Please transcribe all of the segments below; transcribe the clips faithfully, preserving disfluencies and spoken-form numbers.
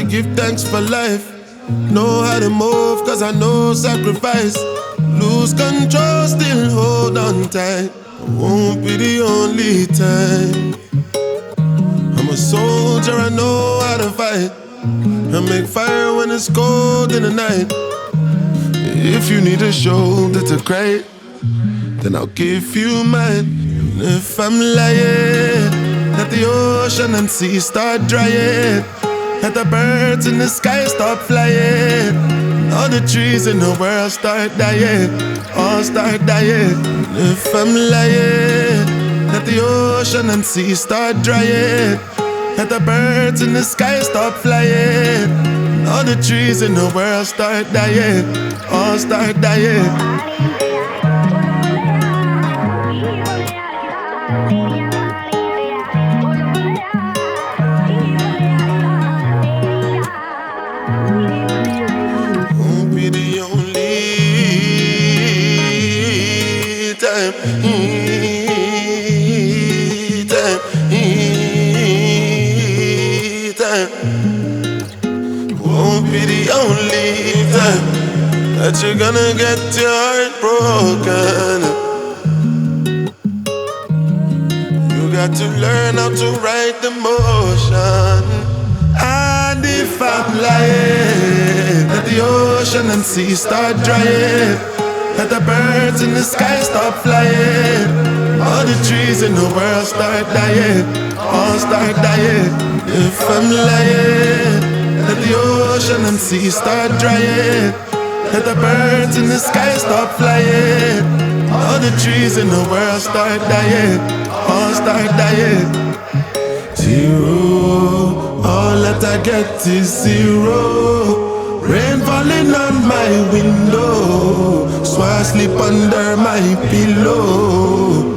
give thanks for life. Know how to move, cause I know sacrifice. Lose control, still hold on tight. Won't be the only time. I'm a soldier, I know how to fight. I make fire when it's cold in the night. If you need a shoulder to cry, then I'll give you mine. And if I'm lying, let the ocean and sea start drying. Let the birds in the sky stop flying. All the trees in the world start dying. All start dying. And if I'm lying, let the ocean and sea start drying. Let the birds in the sky stop flying. All the trees in the world start dying. All start dying. Won't be the only time. Time. Time. Won't be the only time that you're gonna get your heart broken. You got to learn how to write the motion. And if I'm lying, let the ocean and sea start drying. Let the birds in the sky stop flying. All the trees in the world start dying. All start dying. If I'm lying, let the ocean and sea start drying. Let the birds in the sky stop flying. All the trees in the world start dying. All start dying. Zero, all that I get is zero. Rain falling on my window, so I sleep under my pillow.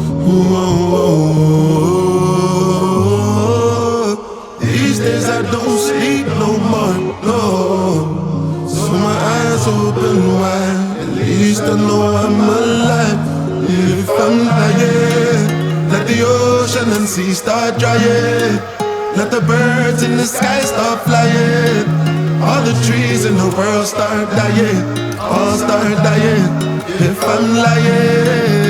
Whoa. These days I don't sleep no more, no. So my eyes open wide, at least I know I'm alive. If I'm lying, let the ocean and sea start drying. Let the birds in the sky stop flying. All the trees in the world start dying. All start dying. If I'm lying.